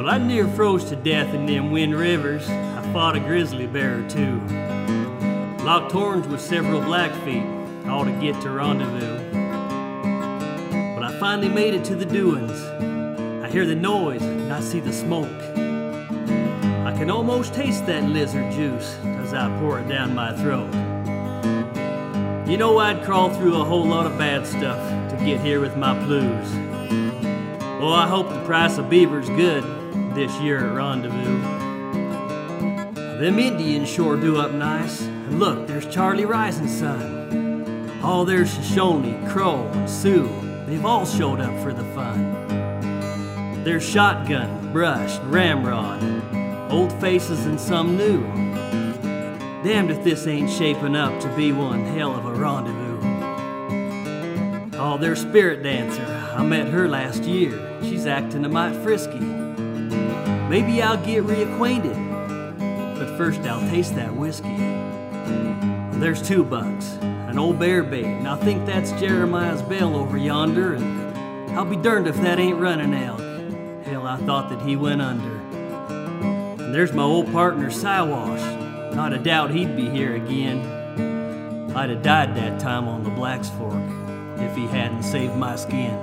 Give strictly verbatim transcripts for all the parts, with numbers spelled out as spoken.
Well, I near froze to death in them Wind Rivers. I fought a grizzly bear or two. Locked horns with several Blackfeet, all to get to rendezvous. But I finally made it to the doings. I hear the noise and I see the smoke. I can almost taste that lizard juice as I pour it down my throat. You know, I'd crawl through a whole lot of bad stuff to get here with my blues. Oh, I hope the price of beaver's good this year at Rendezvous. Them Indians sure do up nice. And look, there's Charlie Rising Sun. Oh, there's Shoshone, Crow, and Sioux. They've all showed up for the fun. There's Shotgun, Brush, and Ramrod, old faces and some new. Damned if this ain't shaping up to be one hell of a rendezvous. Oh, there's Spirit Dancer. I met her last year. She's acting a mite frisky. Maybe I'll get reacquainted, but first I'll taste that whiskey. There's Two Bucks, an old bear bait, and I think that's Jeremiah's bell over yonder, and I'll be darned if that ain't Running Elk. Hell, I thought that he went under. And there's my old partner, Siwash. Not a doubt he'd be here again. I'd have died that time on the Black's Fork if he hadn't saved my skin.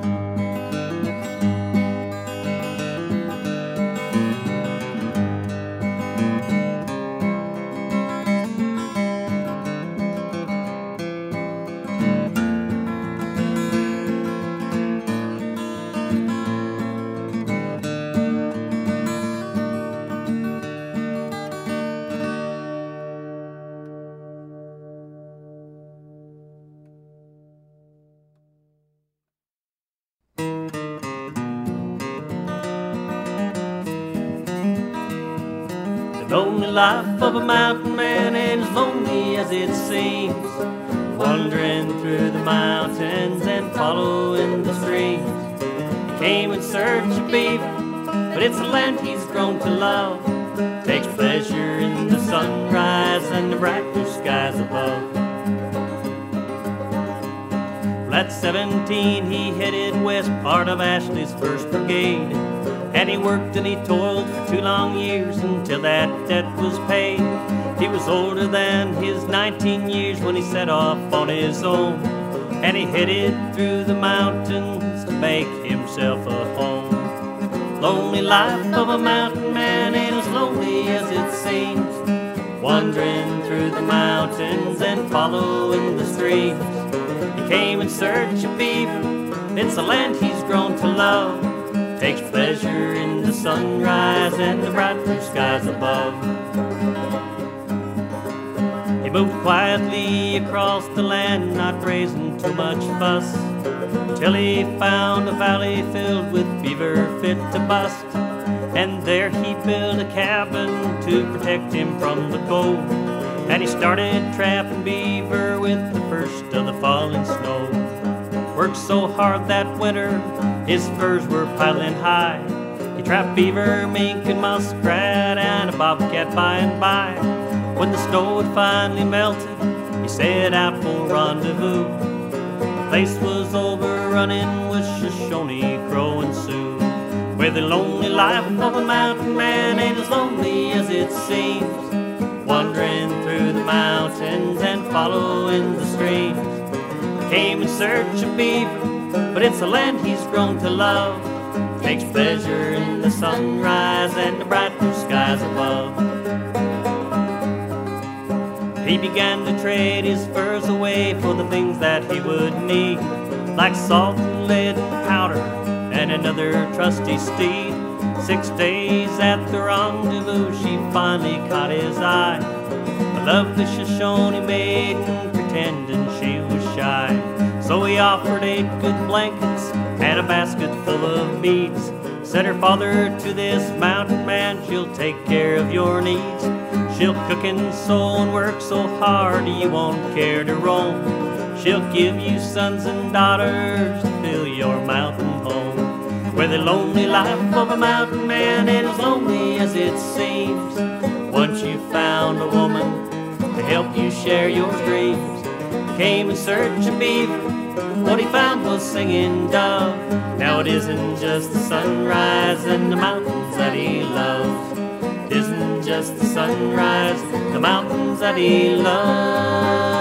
The lonely life of a mountain man ain't as lonely as it seems. Wandering through the mountains and following the streams. He came in search of beaver, but it's a land he's grown to love. Takes pleasure in the sunrise and the bright blue skies above. Well, at seventeen he headed west, part of Ashley's first brigade. And he worked and he toiled for two long years until that debt was paid. He was older than his nineteen years when he set off on his own. And he headed through the mountains to make himself a home. Lonely life of a mountain man ain't as lonely as it seems. Wandering through the mountains and following the streams. He came in search of beaver, it's a land he's grown to love. Takes pleasure in the sunrise and the bright blue skies above. He moved quietly across the land, not raising too much fuss, till he found a valley filled with beaver fit to bust. And there he built a cabin to protect him from the cold. And he started trapping beaver with the first of the falling snow. Worked so hard that winter, his furs were piling high. He trapped beaver, mink, and muskrat, and a bobcat by and by. When the snow had finally melted, he set out for rendezvous. The place was overrunning with Shoshone, Crow, and Sioux. Where the lonely life of a mountain man ain't as lonely as it seems. Wandering through the mountains and following the streams. Came in search of beaver, but it's a land he's grown to love. Takes pleasure in the sunrise and the bright blue skies above. He began to trade his furs away for the things that he would need, like salt and lead and powder and another trusty steed. Six days at the rendezvous she finally caught his eye. A lovely Shoshone maiden pretending she was shy. So he offered eight good blankets and a basket full of meats. Said her father to this mountain man, she'll take care of your needs. She'll cook and sew and work so hard you won't care to roam. She'll give you sons and daughters to fill your mountain home. Where the lonely life of a mountain man ain't as lonely as it seems. Once you found a woman to help you share your dreams. Came in search of beaver, What he found was singing dove. Now it isn't just the sunrise and the mountains that he loves. It isn't just the sunrise, the mountains that he loves.